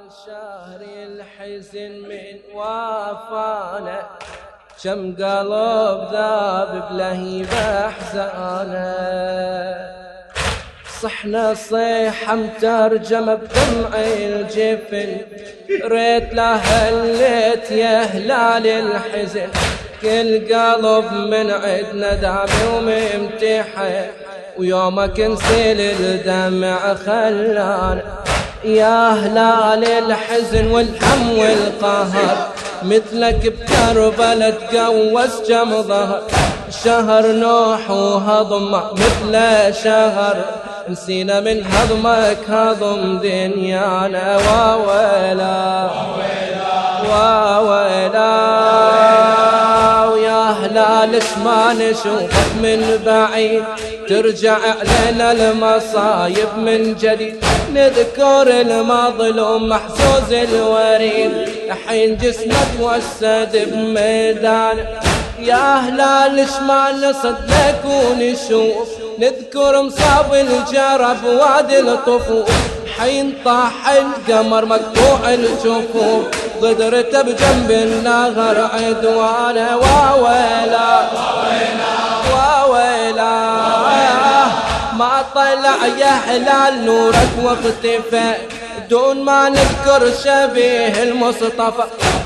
شهر الحزن من وافانا كم قلب ذاب بلهيبة احزانه صحنا صيحة مترجمة بدمع الجفن ريت لها الليت يا هلال الحزن كل قلب من عدنا دامي وممتحن ويومك نسيل الدمع خلانا يا هلال الحزن والهم والقهر مثلك بكربلة تقوس جم ظهر شهر نوح وهضم مثل شهر نسينا من هضمك هضم دنيانا واويلا واويلا ويا هلال ما نشوفك من بعيد ترجع علينا المصايب من جديد نذكر المظلوم محزوز الوريد الحين جسمك وسد بميدان يا هلال ما نصدق ونشوف نذكر مصاب الجرب وادي الطفوف حين طاح القمر مقطوع الجفوف غدرته بجنب النهر عدوانه واويلا واويلا ما طلع يا هلال نورك واختفى دون ما نذكر شبيه المصطفى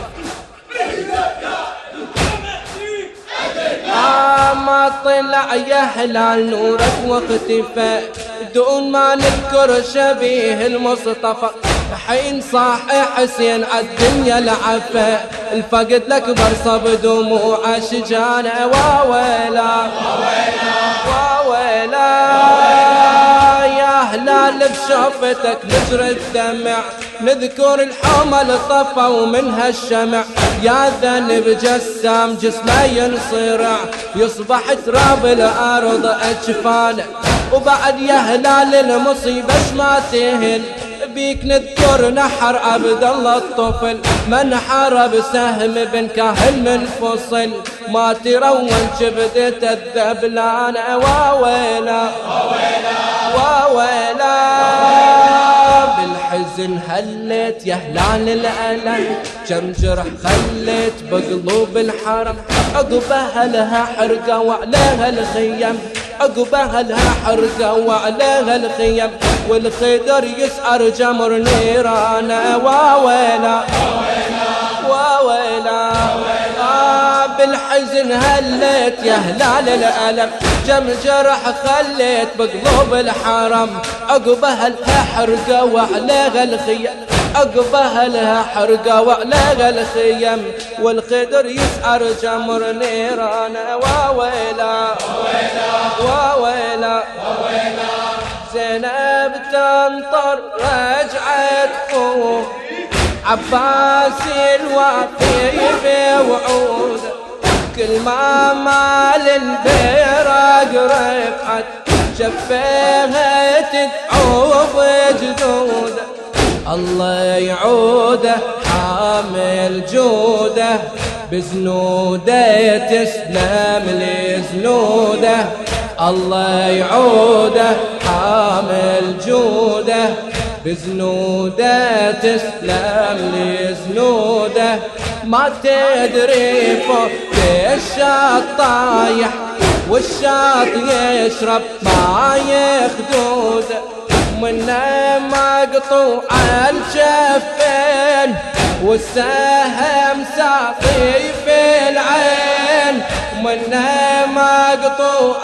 ما طلع يا هلال نورك واختفى دون ما نذكر شبيه المصطفى حين صاح حسين عالدنيا العفا الفقد الاكبر صب دموع اشجانه واويلا واويلا يا هلال بشوفتك نجري الدمع نذكر الحمل طفى ومنها الشمع يا ذنب جسام جسمه ينصرع يصبح تراب الارض اجفانه وبعد يا هلال المصيبه ما تهل بيك نذكر نحر عبد الله الطفل من حارب سهم بن كاهل منفصل ما ترون كبدة الذبلان واويلا واويلا بالحزن هلت يا هلال الألم كم جرح خلت بقلوب الحرم عقبها لها حرقة وعليها الخيم عقبها لها حرقة وعليها الخيم والخدر يسعر جمر نيرانه واويلا واويلا بالحزن هلت يا هلال الألم جم جرح خليت بقلوب الحرم عقبها لها حرقة وعليها الخيم عقبها لها حرقة وعليها الخيم والخدر يسعر جمر نيرانه واويلا واويلا زينب تنطر رجعت فوق عباس الوفي بوعوده كل ما مال البيرق رفعت شفيها تتعوب جدوده الله يعوده حامل جوده بزنوده تسلم لزنوده الله يعوده حامل جوده بزنوده تسلم لزنوده ما تدري فوق الشاط طايح والشاط يشرب ما يخدوده منه مقطوع الجفين والسهم ساقي في العين منه مقطوع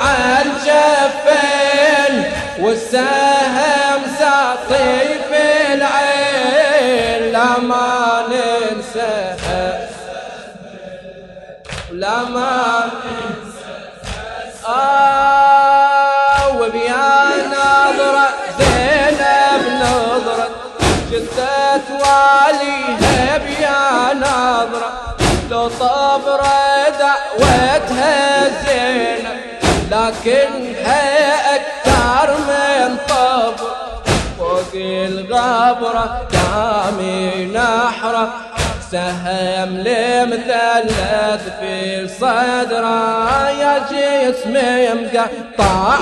الجفين والسهم ساقي في العين لا ما ننساها لا ما وبيا نظرة زينب نظرة جدة واليها بيا نظرة لو طبرة دعوتها زينب لكنها أكثر من طبر فوق الغبرة دامي نحرة سهم لمثلث في صدره يا جسمي مقطع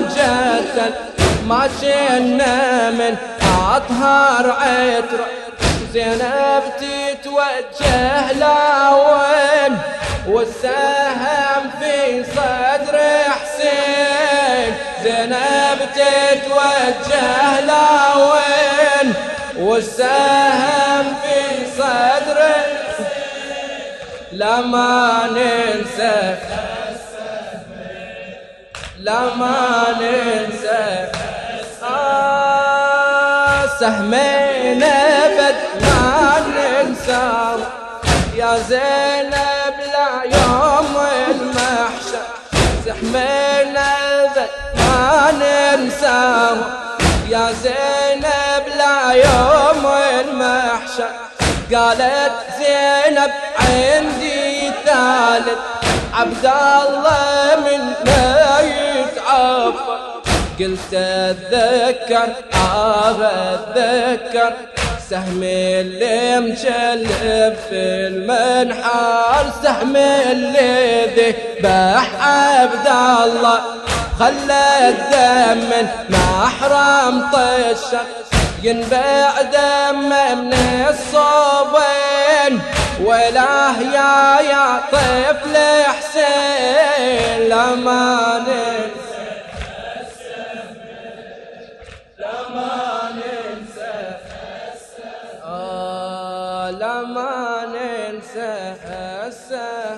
ومجسد ما شلنا من أطهار عطر زينب تتوجه لوين والسهم في صدر حسين زينب تتوجه لوين والسهم في صدر حسين لما ننسى لما ننسى سهمين ابد ما ننسى يا زينب لا يوم المحشر سهمين ابد ما ننسى يا زينب لا يوم المحشر قالت زينب عندي ثالث عبد الله من لا يتعفر قلت اتذكر اتذكر سهم اللي مشلب في المنحار سهم اللي ذبح عبد الله خلى الدم من محرم طشر ينبع دم من الصوبين وله يا طفل حسين لما ننسى لما ننسى لما ننسى